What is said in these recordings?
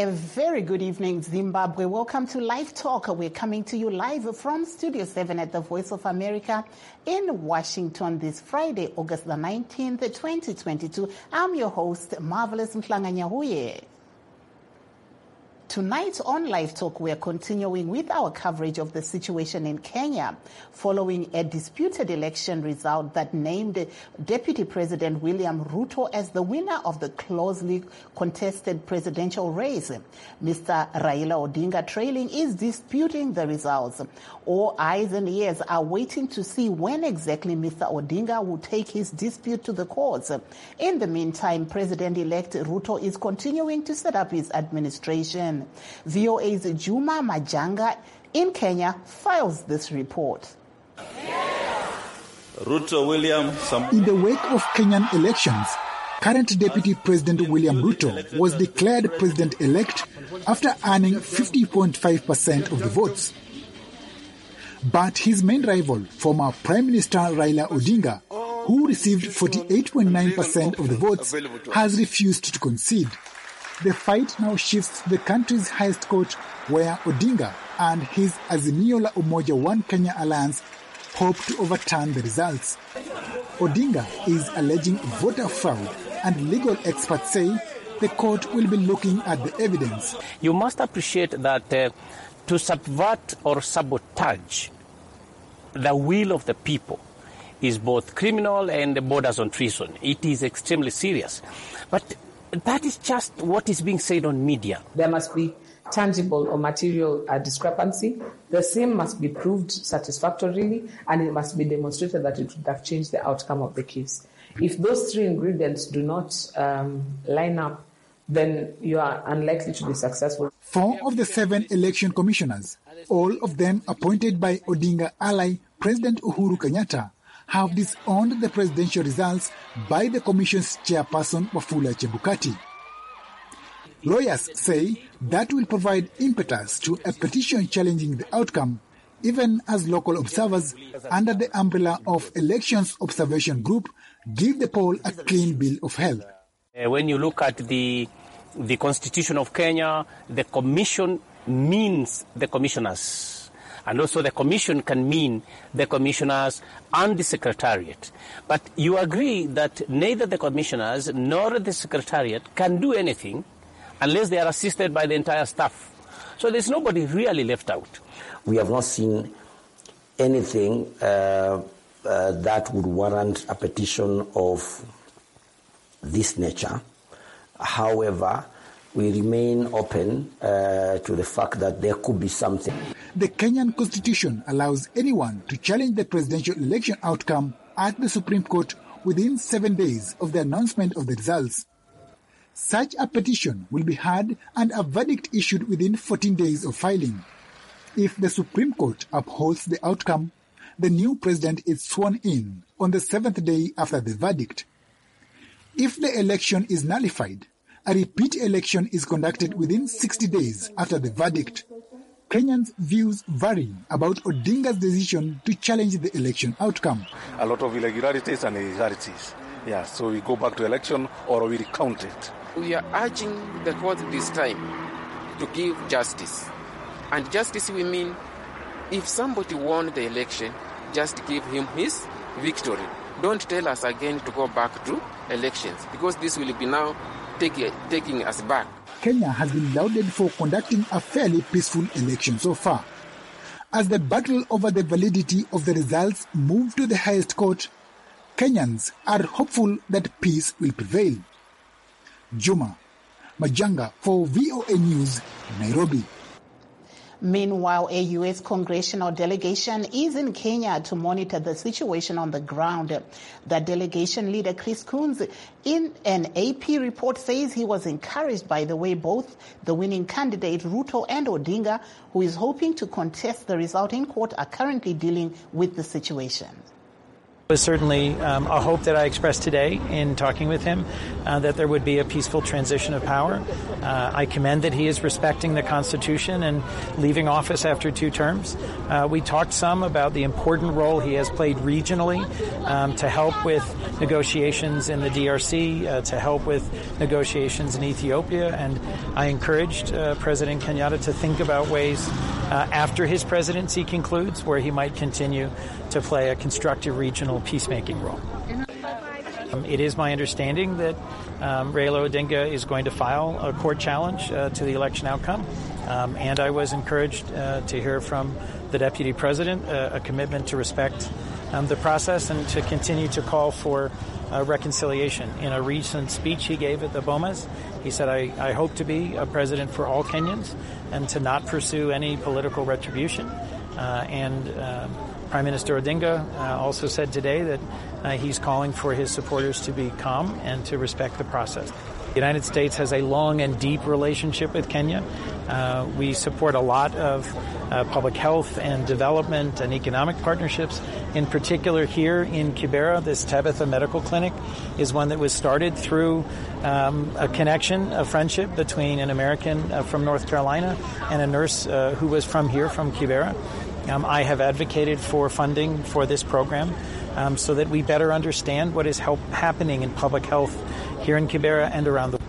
A very good evening, Zimbabwe. Welcome to Live Talk. We're coming to you live from Studio 7 at the Voice of America in Washington this Friday, August the 19th, 2022. I'm your host, Marvelous Mhlanganyahuye. Tonight on Live Talk, we are continuing with our coverage of the situation in Kenya following a disputed election result that named Deputy President William Ruto as the winner of the closely contested presidential race. Mr. Raila Odinga trailing is disputing the results. All eyes and ears are waiting to see when exactly Mr. Odinga will take his dispute to the courts. In the meantime, President-elect Ruto is continuing to set up his administration. VOA's Juma Majanga in Kenya files this report. Ruto William. In the wake of Kenyan elections, current Deputy President William Ruto was declared president-elect after earning 50.5% of the votes. But his main rival, former Prime Minister Raila Odinga, who received 48.9% of the votes, has refused to concede. The fight now shifts to the country's highest court, where Odinga and his Azimio la Umoja One Kenya alliance hope to overturn the results. Odinga is alleging voter fraud, and legal experts say the court will be looking at the evidence. You must appreciate that to subvert or sabotage the will of the people is both criminal and borders on treason. It is extremely serious. But that is just what is being said on media. There must be tangible or material discrepancy. The same must be proved satisfactorily, and it must be demonstrated that it would have changed the outcome of the case. If those three ingredients do not line up, then you are unlikely to be successful. 4 of the 7 election commissioners, all of them appointed by Odinga ally President Uhuru Kenyatta, have disowned the presidential results by the commission's chairperson Wafula Chebukati. Lawyers say that will provide impetus to a petition challenging the outcome, even as local observers under the umbrella of Elections Observation Group give the poll a clean bill of health. When you look at the Constitution of Kenya, the commission means the commissioners. And also the commission can mean the commissioners and the secretariat. But you agree that neither the commissioners nor the secretariat can do anything unless they are assisted by the entire staff. So there's nobody really left out. We have not seen anything that would warrant a petition of this nature. However, we remain open to the fact that there could be something. The Kenyan Constitution allows anyone to challenge the presidential election outcome at the Supreme Court within 7 days of the announcement of the results. Such a petition will be heard and a verdict issued within 14 days of filing. If the Supreme Court upholds the outcome, the new president is sworn in on the 7th day after the verdict. If the election is nullified, a repeat election is conducted within 60 days after the verdict. Kenyans' views vary about Odinga's decision to challenge the election outcome. A lot of irregularities and irregularities. Yeah, so we go back to election or we recount it. We are urging the court this time to give justice. And justice we mean, if somebody won the election, just give him his victory. Don't tell us again to go back to elections, because this will be now taking us back. Kenya has been lauded for conducting a fairly peaceful election so far. As the battle over the validity of the results move to the highest court, Kenyans are hopeful that peace will prevail. Juma Majanga for VOA News, Nairobi. Meanwhile, a U.S. congressional delegation is in Kenya to monitor the situation on the ground. The delegation leader, Chris Coons, in an AP report says he was encouraged by the way both the winning candidate, Ruto, and Odinga, who is hoping to contest the result in court, are currently dealing with the situation. was certainly a hope that I expressed today in talking with him, that there would be a peaceful transition of power. I commend that he is respecting the Constitution and leaving office after 2 terms. We talked some about the important role he has played regionally to help with negotiations in the DRC, to help with negotiations in Ethiopia, and I encouraged President Kenyatta to think about ways after his presidency concludes where he might continue to play a constructive regional peacemaking role. It is my understanding that Raila Odinga is going to file a court challenge to the election outcome, and I was encouraged to hear from the Deputy President a commitment to respect the process and to continue to call for reconciliation. In a recent speech he gave at the Bomas, he said, I hope to be a president for all Kenyans and to not pursue any political retribution. Prime Minister Odinga also said today that he's calling for his supporters to be calm and to respect the process. The United States has a long and deep relationship with Kenya. We support a lot of public health and development and economic partnerships. In particular here in Kibera, this Tabitha Medical Clinic is one that was started through a connection, a friendship between an American from North Carolina and a nurse who was from here, from Kibera. I have advocated for funding for this program so that we better understand what is happening in public health here in Kibera and around the world.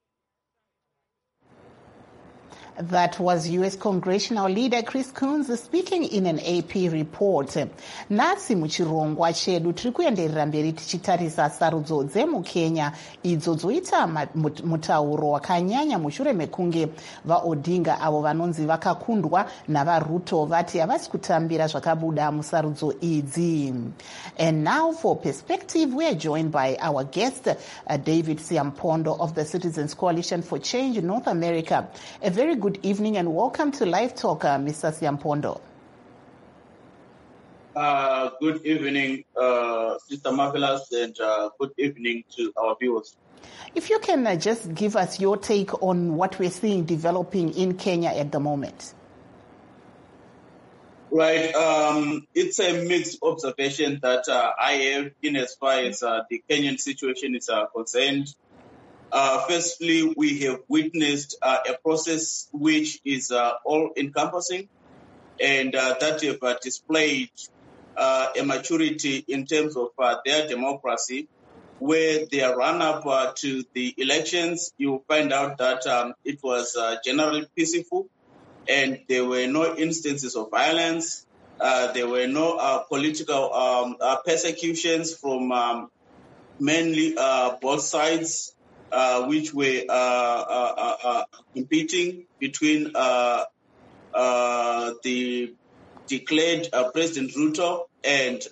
That was U.S. Congressional Leader Chris Coons speaking in an AP report. Nasi muchirongwa chedu tiri kuenderera mberi tichitarisa sarudzo dzemuKenya idzo dzoita mutauro wakanyanya mushure mekunge vaOdinga avo vanonzi vakakundwa navaRuto vati havasi kutambira zvakabuda musarudzo idzi. And now for perspective, we are joined by our guest, David Siampondo of the Citizens Coalition for Change in North America. A very good evening and welcome to Live Talk, Mr. Siampondo. Good evening, Sister Marvelous, and good evening to our viewers. If you can just give us your take on what we're seeing developing in Kenya at the moment. Right. It's a mixed observation that I have in as far as the Kenyan situation is concerned. Firstly, we have witnessed a process which is all-encompassing and that have displayed a maturity in terms of their democracy, where they are run up to the elections. You find out that it was generally peaceful and there were no instances of violence. There were no political persecutions from mainly both sides. Which were competing between the declared President Ruto and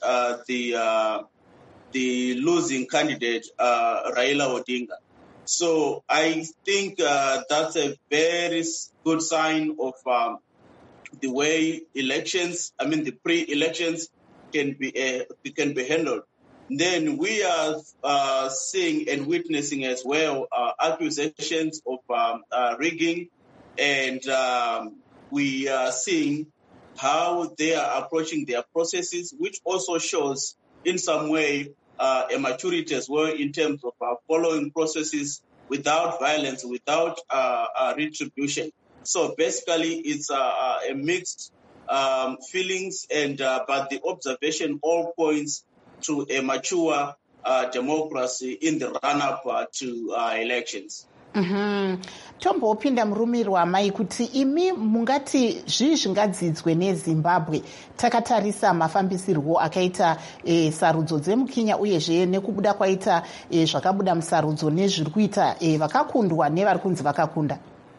the losing candidate Raila Odinga. So I think that's a very good sign of the way elections, the pre-elections can be handled. Then we are seeing and witnessing as well accusations of rigging, and we are seeing how they are approaching their processes, which also shows in some way a maturity as well in terms of following processes without violence, without retribution. So basically, it's a mixed feelings, and but the observation all points to a mature democracy in the run-up to elections. Tombopinda murumirwa mai kuti imi mungati zvii zvingadzidzwe neZimbabwe takatarisa mafambisirwo akaita sarudzo dzemuKenya uyezve nekubuda kwaita zvakabuda musarudzo nezviri kuita vakakundwa nevari kunzi vakakunda.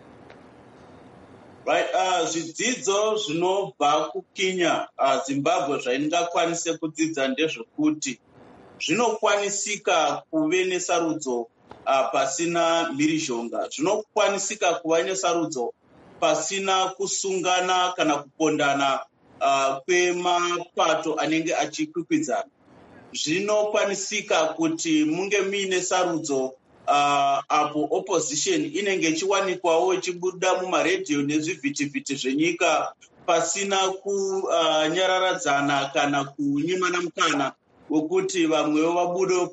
Right, zvidzidzo zvinobva kuKenya Zimbabwe zvaingakwanise kudzidza ndezvekuti zvinokwanisika kuve nesarudzo pasina mhirizhonga, zvinokwanisika kuva nesarudzo pasina kusungana kana kupondana kwemapato anenge achikwikwidzana. Zvinokwanisika kuti munge muine sarudzo apo opposition inenge ichiwanikwawo ichibuda mumaredhiyo nezvivhitivhiti zvenyika pasina kunyararadzana kana kunyimana mukana wekuti vamwewo vabude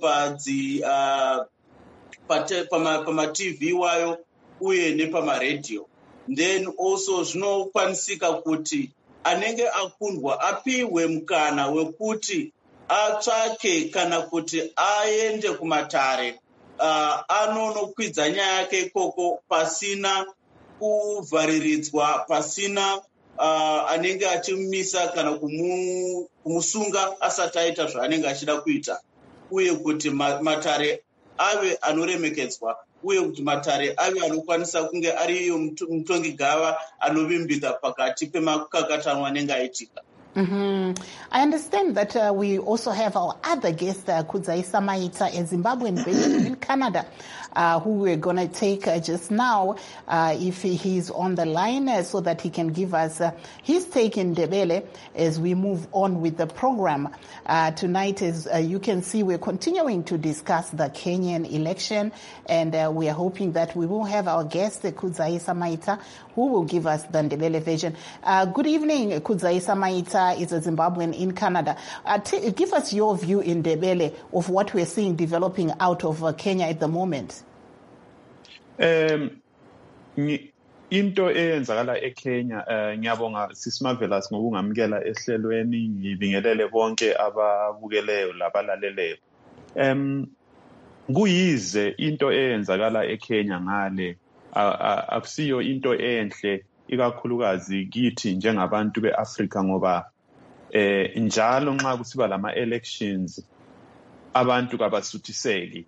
pama-TV wayo uye nepamaredhiyo. Then also zvinokwanisika kuti anenge akundwa apihwe mukana wekuti atsvake kana kuti aende kumatare anonokwidza nyaya yake ikoko pasina kuvhariridzwa, pasina anenge achimisa kana kumusunga asati aita zvaanenge achida kuita, uye kuti matare ave anoremekedzwa, uye kuti matare ave anokwanisa kunge ari iyo mutongi gava anovimbika pakati pemakakatanwa anenge aitika. I understand that we also have our other guest, Kudzaisa Maita, a Zimbabwean based in Canada, who we're going to take just now, if he's on the line, so that he can give us his take in Ndebele as we move on with the program. Tonight, as you can see, we're continuing to discuss the Kenyan election, and we are hoping that we will have our guest, Kudzaisa Maita, who will give us the Ndebele version. Good evening, Kudzaisa Maita is a Zimbabwean in Canada. Give us your view in Ndebele of what we're seeing developing out of Kenya at the moment. Into eyenzakala eKenya ngiyabonga sisimavelas ngokungamkela ehlelweni, ngibingelele bonke ababukeleyo labalaleleyo. Kuyize into eyenzakala eKenya ngale akusiyo into enhle ikakhulukazi kithi njengabantu beAfrika, ngoba njalo nxa kusiba lama elections abantu kabasuthiseki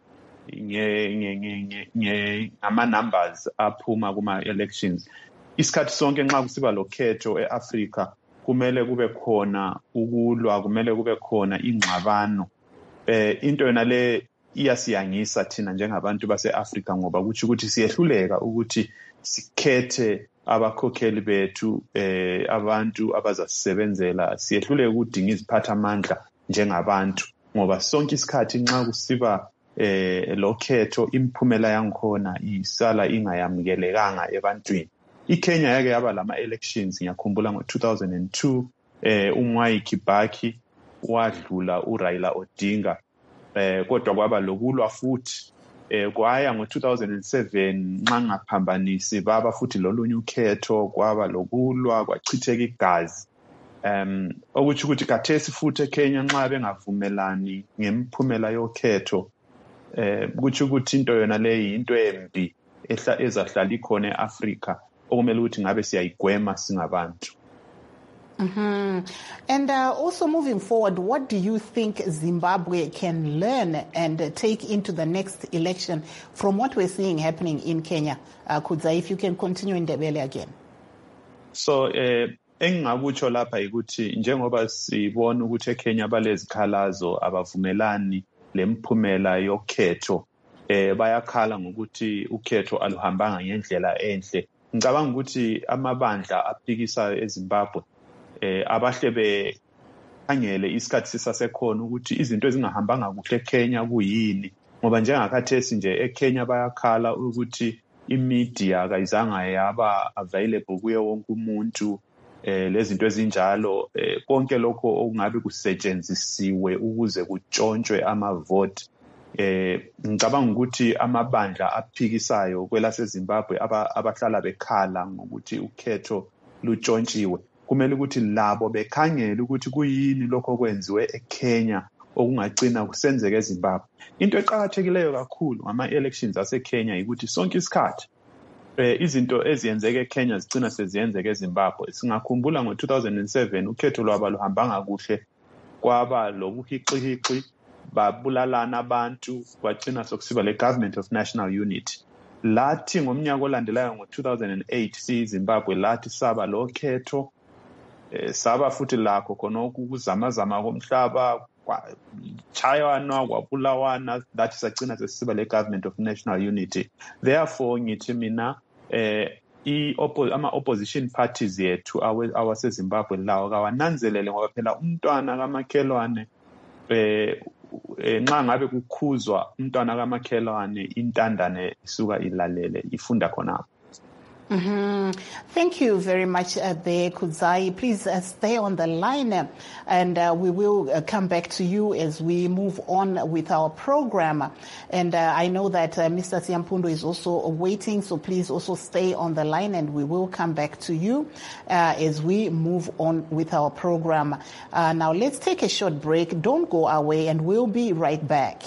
ngama numbers aphuma kuma elections. Isikhathi sonke nxa kusiba lokhetho eAfrika kumele kube khona ukulwa, kumele kube khona ingxabano. Into yona le iyasiyangisa thina njengabantu baseAfrika, ngoba kuthi ukuthi siyehluleka ukuthi sikhethe abakhokheli bethu, abantu abazasebenzela, siyehluleka ukudinga iziphathamandla njengabantu, ngoba sonke isikhathi nxa kusiba lokhetho imiphumela yankhona isala ingayamukelekanga ebantwini. IKenya yake yaba lama elections, ngiyakhumbula ngo2002 uMwai Kibaki wadlula uRaila Odinga, kodwa kwaba lokulwa futhi kwaya ngo2007 nxa ngaphambanisi baba futhi lolunye ukhetho, kwaba lokulwa, kwachitheka igazi. Okuthi ukuthi kathesi futhi eKenya nxa bengavumelani ngemiphumela yokhetho, kuthi ukuthi into yona le into embi ezahlala ikhona eAfrika okumele ukuthi ngabe siyayigwema singabantu. And also moving forward, what do you think Zimbabwe can learn and take into the next election from what we're seeing happening in Kenya? Kudza, if you can continue in Ndebele again. So, engingakutsho lapha ukuthi njengoba sibona ukuthi eKenya balezikhalazo abavumelani lemphumela yokhetho, bayakhala ngokuthi ukhetho aluhambanga ngendlela enhle. Ngicabanga ukuthi amabandla aphikisayo eZimbabwe abahle bekhangele isikhathi sisasekhona ukuthi izinto ezingahambanga kuhle eKenya kuyini, ngoba njengakhathesi nje eKenya bayakhala ukuthi imedia kayizanga yaba available kuye wonke umuntu, lezinto ezinjalo, konke lokho okungabe kusetshenzisiwe ukuze kutshontshwe amavote. Ngicabanga ukuthi amabandla aphikisayo kwelaseZimbabwe abahlala bekhala ngokuthi ukhetho lutshontshiwe, kumele ukuthi labo bekhangele ukuthi kuyini lokho kwenziwe eKenya okungagcina kusenzeka eZimbabwe. Into eqhakathekileyo kakhulu ngama-elections aseKenya ukuthi sonke isikhathi izinto eziyenzeka eKenya zigcina seziyenzeka eZimbabwe. Singakhumbula ngo2007 ukhetho lwaba luhambanga kuhle, kwaba lobuhiqi babulalana abantu, kwagcina sokusiba le Government of National Unity. Lathi ngomnyaka olandelayo ngo2008 siZimbabwe lathi saba lokhetho, saba futhi lakho khona ukuzamazama komhlaba, chayana kwabulawana, that sagcina sesiba le Government of National Unity. Therefore ngithi mina ama-opposition parties yethu awaseZimbabwe lawo kawananzelele, ngoba phela umntwana kamakhelwane nxa ngabe kukhuzwa umntwana kamakhelwane intandane isuka ilalele ifunda khonapho. Thank you very much there, Kudzai. Please stay on the line and we will come back to you as we move on with our program. And I know that Mr. Siampundo is also waiting, so please also stay on the line and we will come back to you as we move on with our program. Now let's take a short break. Don't go away and we'll be right back.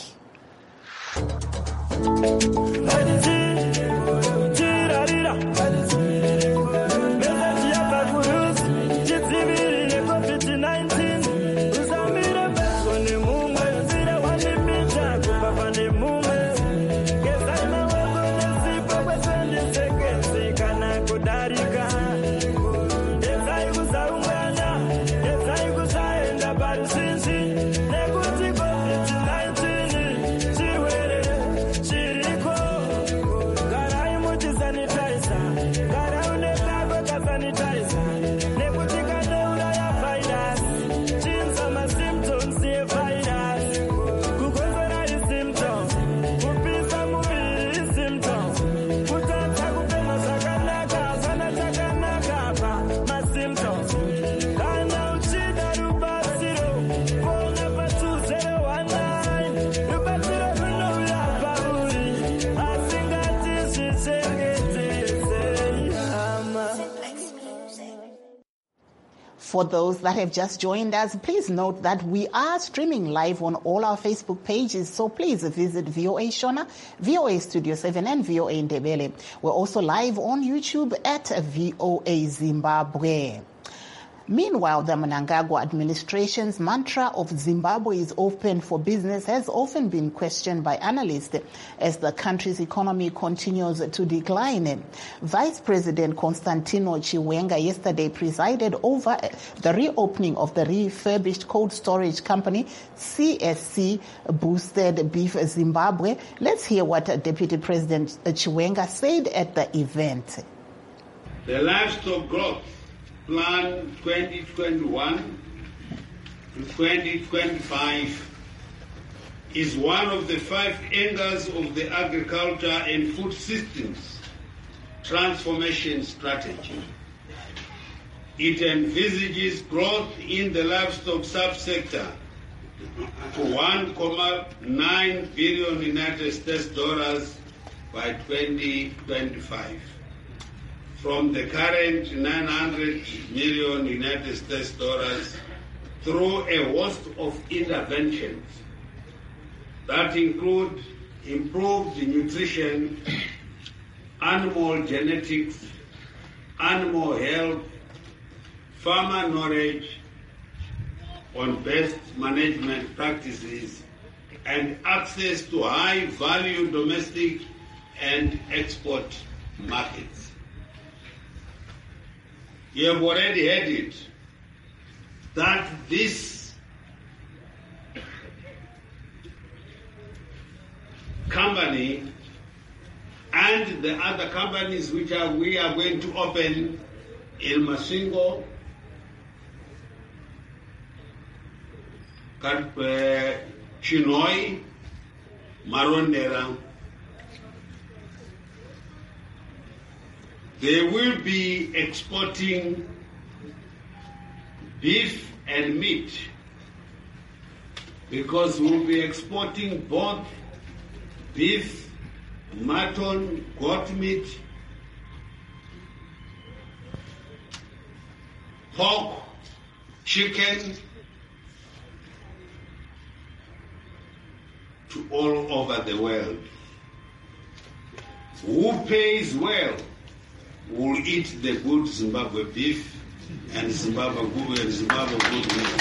For those that have just joined us, please note that we are streaming live on all our Facebook pages, so please visit VOA Shona, VOA Studio 7 and VOA Ndebele. We're also live on YouTube at VOA Zimbabwe. Meanwhile, the Mnangagwa administration's mantra of Zimbabwe is open for business has often been questioned by analysts as the country's economy continues to decline. Vice President Constantino Chiwenga yesterday presided over the reopening of the refurbished cold storage company CSC Boosted Beef Zimbabwe. Let's hear what Deputy President Chiwenga said at the event. The livestock growth Plan 2021 to 2025 is one of the 5 angles of the agriculture and food systems transformation strategy. It envisages growth in the livestock subsector to $1.9 billion United States dollars by 2025. From the current $900 million United States dollars through a host of interventions that include improved nutrition, animal genetics, animal health, farmer knowledge on best management practices, and access to high-value domestic and export markets. You have already heard it, that this company and the other companies which we are going to open in Masingo, Chinhoyi, Marondera, they will be exporting beef and meat because we'll be exporting both beef, mutton, goat meat, pork, chicken to all over the world. Who pays well will eat the good Zimbabwe beef and Zimbabwe good meat.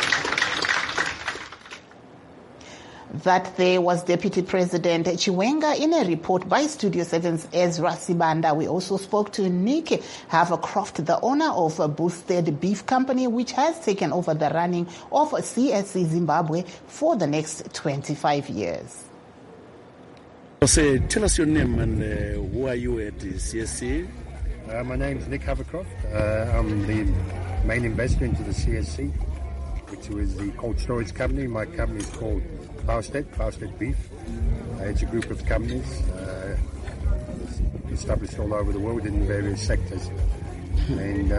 That there was Deputy President Chiwenga in a report by Studio 7's Ezra Sibanda. We also spoke to Nick Havercroft, the owner of a Boosted Beef Company, which has taken over the running of CSC Zimbabwe for the next 25 years. So tell us your name and who are you at CSC? My name is Nick Havercroft. I'm the main investor into the CSC, which was the cold storage company. My company is called Boosted Beef. It's a group of companies. The established all over the world in various sectors. And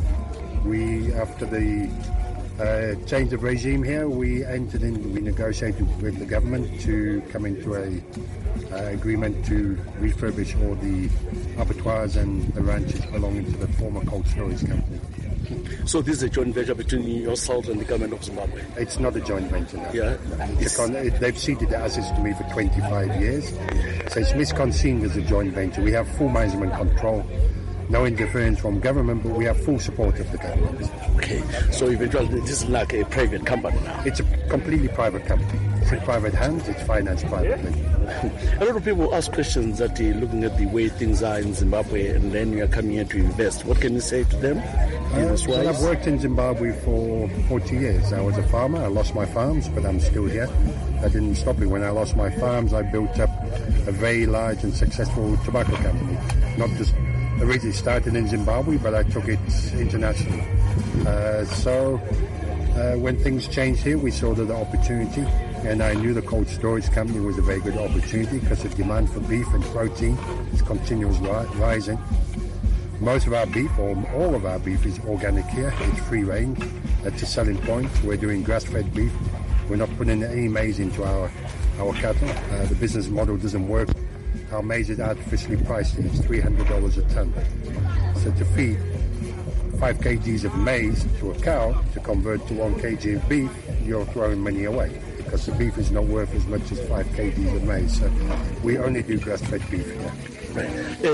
after the change of regime here, we negotiated with the government to come into a agreement to refurbish all the abattoirs and the ranches belonging to the former cold storage company. So this is a joint venture between yourself and the government of Zimbabwe? It's not a joint venture, no. Yeah. They've ceded the assets to me for 25 years. So it's misconceived as a joint venture. We have full management control, no interference from government, but we have full support of the government. Okay, so eventually this is like a private company now? It's a completely private company. It's in private hands, it's financed privately. A lot of people ask questions that looking at the way things are in Zimbabwe, and then you are coming here to invest. What can you say to them? Well, I've worked in Zimbabwe for 40 years. I was a farmer. I lost my farms, but I'm still here. That didn't stop me. When I lost my farms, I built up a very large and successful tobacco company. Not just originally started in Zimbabwe, but I took it international. So when things changed here, we saw the opportunity, and I knew the cold storage company was a very good opportunity because the demand for beef and protein is continuously rising. Most of our beef, or all of our beef, is organic here. It's free range. That's a selling point. We're doing grass-fed beef. We're not putting any maize into our cattle. The business model doesn't work. Our maize is artificially priced. It's $300 a ton. So to feed 5 kgs of maize to a cow to convert to 1 kg of beef, you're throwing money away because the beef is not worth as much as 5 kgs of maize. So we only do grass-fed beef here. Right.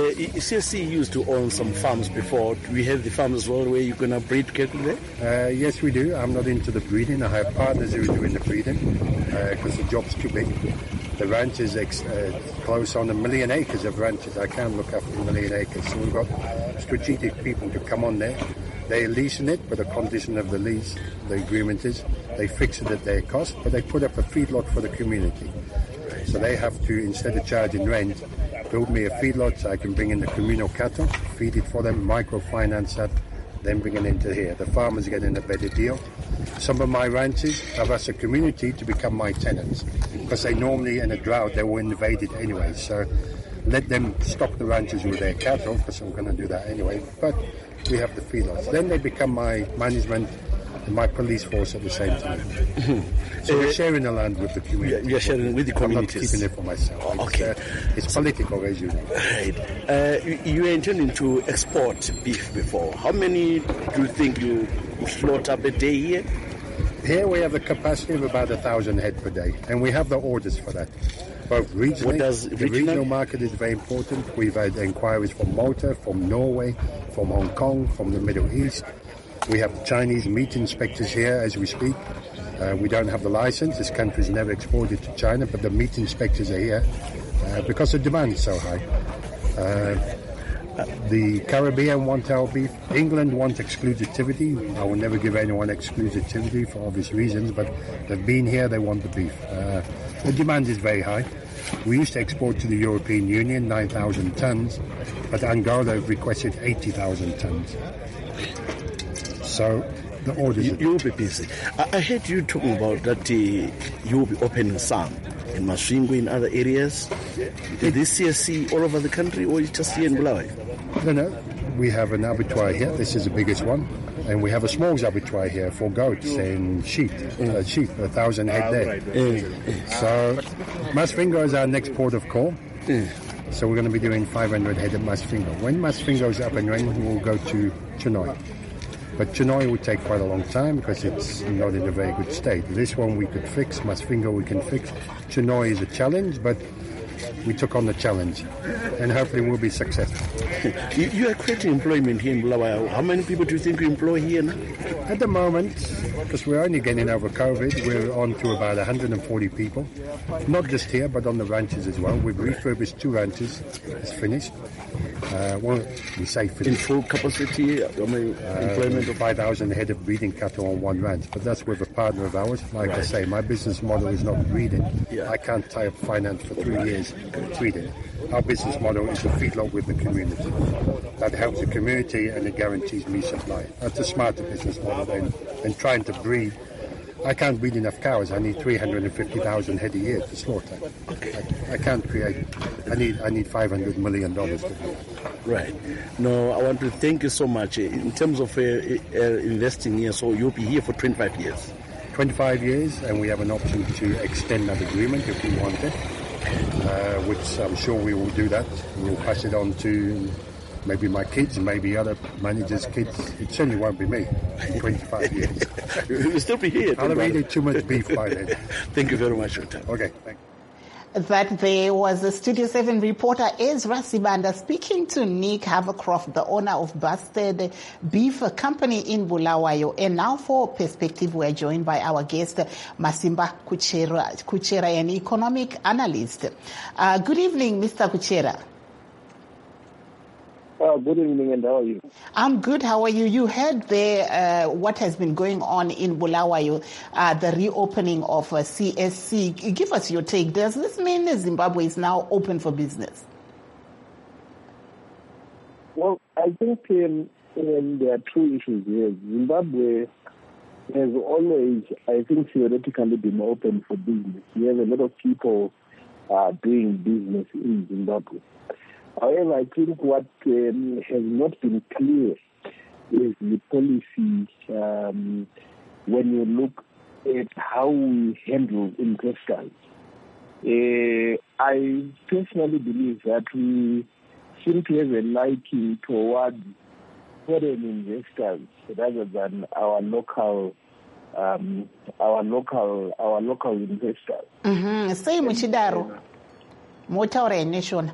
CSC used to own some farms before. Do we have the farms as well where you're going to breed cattle there? Yes, we do. I'm not into the breeding. I have partners who are doing the breeding because the job's too big. The ranch is close on 1 million acres of ranches. I can't look after 1 million acres. So we've got strategic people to come on there. They're leasing it, but the condition of the lease, the agreement is, they fix it at their cost, but they put up a feedlot for the community. So they have to, instead of charging rent, build me a feedlot so I can bring in the communal cattle, feed it for them, microfinance that, then bring it into here. The farmers get in a better deal. Some of my ranches have asked the community to become my tenants because they normally, in a drought, they were invaded anyway. So let them stock the ranches with their cattle because I'm going to do that anyway. But we have the feedlots. Then they become my management and my police force at the same time. So we're sharing the land with the community. You're sharing with the communities. I'm not keeping it for myself. Okay. It's political, as you know. Right. You were intending to export beef before. How many do you think you slaughter up a day here? Here we have a capacity of about 1,000 head per day, and we have the orders for that. Both regionally, the regional market is very important. We've had inquiries from Malta, from Norway, from Hong Kong, from the Middle East. We have Chinese meat inspectors here as we speak. We don't have the license. This country's never exported to China, but the meat inspectors are here because the demand is so high. The Caribbean want our beef. England wants exclusivity. I will never give anyone exclusivity for obvious reasons, but they've been here, they want the beef. The demand is very high. We used to export to the European Union 9,000 tons, but Angola have requested 80,000 tons. So the orders... You'll be busy. I heard you talking about that you'll be opening some in Masvingo, in other areas. Is this CSC all over the country or just here in Bulawayo? No. We have an abattoir here. This is the biggest one. And we have a small abattoir here for goats and sheep. Sheep, 1,000 head there. So Masvingo is our next port of call. So we're going to be doing 500 head at Masvingo. When Masvingo is up and running, we'll go to Chinoy. But Chinoy would take quite a long time because it's not in a very good state. This one we could fix, Masvingo we can fix. Chinoy is a challenge, but we took on the challenge and hopefully we'll be successful. You are creating employment here in Bulawayo. How many people do you think you employ here now? At the moment, because we're only getting over COVID, we're on to about 140 people. Not just here, but on the ranches as well. We've refurbished 2 ranches. It's finished. Well, we say finished. In full capacity, employment of 5,000 head of breeding cattle on one ranch. But that's with a partner of ours. Like I say, my business model is not breeding. I can't tie up finance for 3 years breeding. Our business model is a feedlot with the community. That helps the community and it guarantees me supply. That's a smarter business model than trying to breed I can't breed enough cows. I need 350,000 head a year to slaughter. I can't create. I need $500 million to do that. Right. No, I want to thank you so much. In terms of investing here, so you'll be here for 25 years. 25 years, and we have an option to extend that agreement if we want it, which I'm sure we will do that. We'll pass it on to maybe my kids, maybe other managers' kids. It certainly won't be me in 25 years. You'll still be here. I'll have eaten too much beef by then. Thank you very much for your time. Okay, thank you. That there was a Studio 7 reporter Ezra Sibanda speaking to Nick Havercroft, the owner of Bastard Beef Company in Bulawayo. And now for Perspective, we're joined by our guest, Masimba Kuchera, an economic analyst. Good evening, Mr. Kuchera. Good evening, and how are you? I'm good. How are you? You heard there what has been going on in Bulawayo, the reopening of CSC. Give us your take. Does this mean Zimbabwe is now open for business? Well, I think there are two issues here. Zimbabwe has always, I think, theoretically been open for business. We have a lot of people doing business in Zimbabwe. However, I think what has not been clear is the policy when you look at how we handle investors. I personally believe that we seem to have a liking towards foreign investors rather than our local investors. Say Muchidaro, Motaure Nation.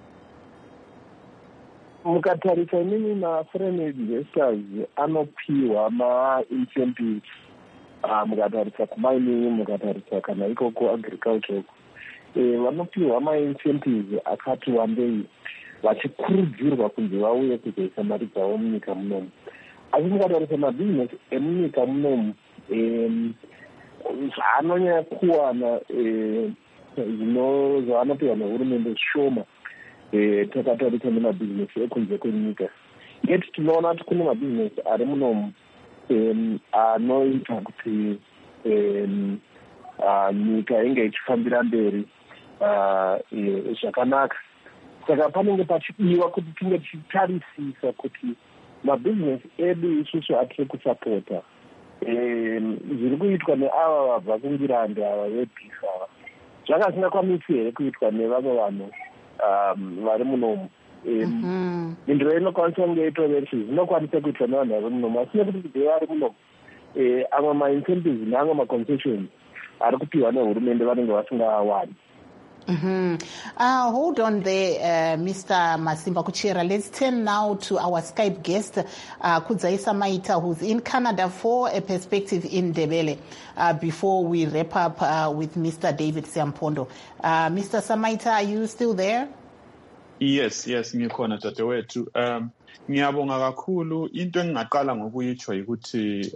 Mukatarisa nini ma-foreign investors anopiwa ma-incentives mukatarisa kumining, mukatarisa kana iko ku-agriculture vanopiwa ma-incentives akati wandei vachikurudzirwa kunzi vauye kuzoisa mari dzavo munyika munomu. Asi mukatarisa mabhizinesi emunyika munomu zvaanonyanya kuwana zvavanopiwa nehurumende zvishoma takatarisa nemabhizinesi ekunze kwenyika. Yet tinoona kuti kune mabhizinesi ari munomu anoita kuti nyika inge ichifambira mberi zvakanaka. Saka panenge pachidiwa kuti tinge tichitarisisa kuti mabhizinesi edu isusu atiri kusapota zviri kuitwa neava vabva kungirande ava vebhifu ava zvakasingakwanisi here kuitwa nevamwe vanhu vari munomu. Mindiro inokwanisa kunge itoverisi zvinokwanisa kuitwa nevanhu vari munomu, asi nekuti kuti vari munomu amwe ma-incentives neamwe ma-concessions ari kupiwa nehurumende vanenge vasingawani. Hold on there, Mr. Masimba Kuchera. Let's turn now to our Skype guest, Kudzai Samaita, who's in Canada for a perspective in Ndebele, before we wrap up with Mr. David Siampondo. Mr. Samaita, are you still there? Yes, ngikhona dadewethu. Ngiyabonga kakhulu. Into engingaqala ngokuyitsho ukuthi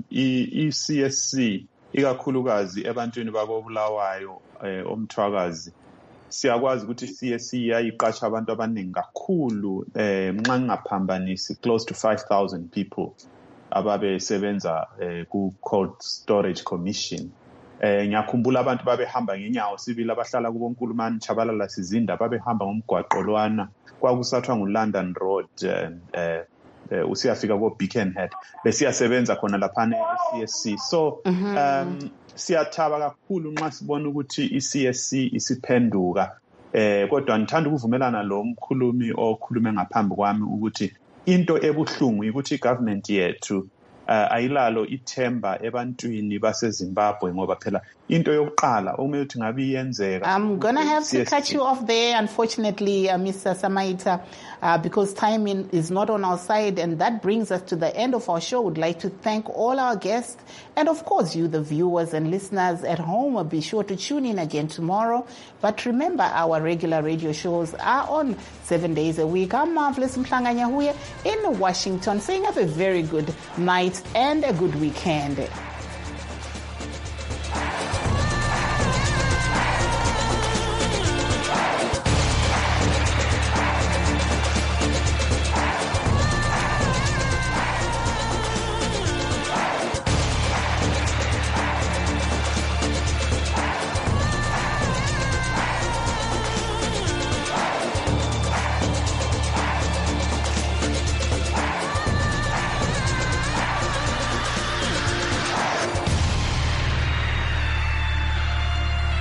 i-CSC ikakhulukazi ebantwini bakobulawayo omthwakazi siyakwazi ukuthi CSC yayiqasha abantu abaningi kakhulu nxa ngingaphambanisi close to 5,000 people ababesebenza ku Cold Storage Commission. Ngiyakhumbula abantu babehamba ngenyawo sibili abahlala kuBonkulumani Chabalala Sizinda babehamba ngomgwaqo lwana kwakusathwa nguLondon Road usiyafika ko Beaconhead besiyasebenza khona lapha eCSC. So siyathaba kakhulu nxa sibona ukuthi iCSC isiphenduka kodwa ngithanda ukuvumelana lo mkhulumi okhulume ngaphambi kwami ukuthi into ebuhlungu ukuthi igovernment yethu ayilalo ithemba ebantwini baseZimbabwe ngoba phela into yokuqala okumele ukuthi ngabe iyenzeka. I'm going to have to cut you off there, unfortunately, Mr. Samaita, because time is not on our side, and that brings us to the end of our show. We'd like to thank all our guests, and of course you, the viewers and listeners at home. Be sure to tune in again tomorrow. But remember, our regular radio shows are on 7 days a week. I'm Marvelous Mhlanga Nyahuye in Washington, saying have a very good night and a good weekend.